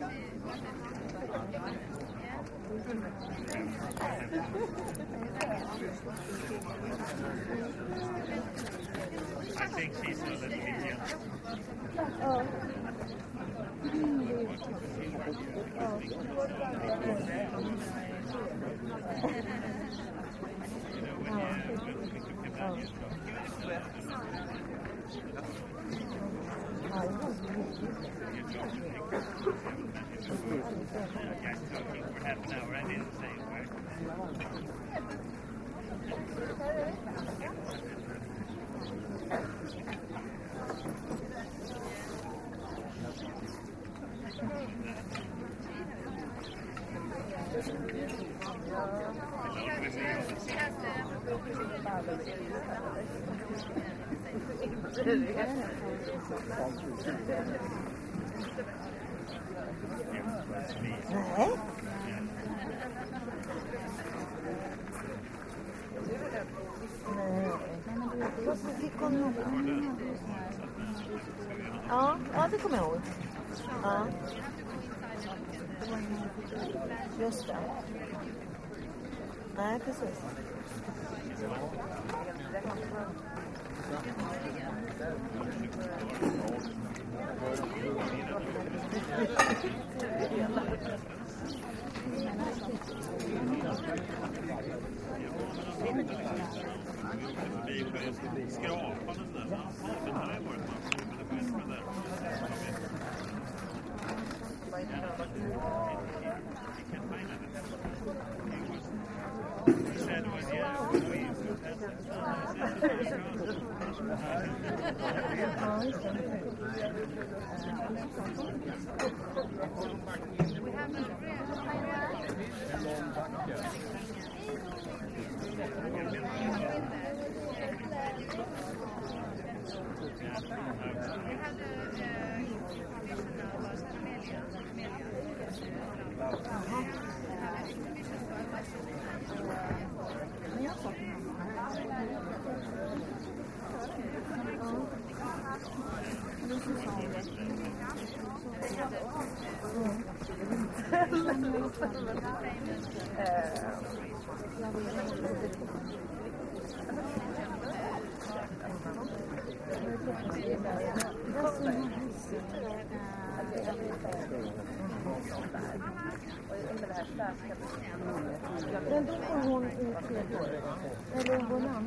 I think she's a little Indian. For half an hour, I didn't say a word. Nej. Vad så fick hon? Ja, det kommer jag ihåg. Ja. Just det. Nej, precis. Men då var hon i 3 år. Eller hon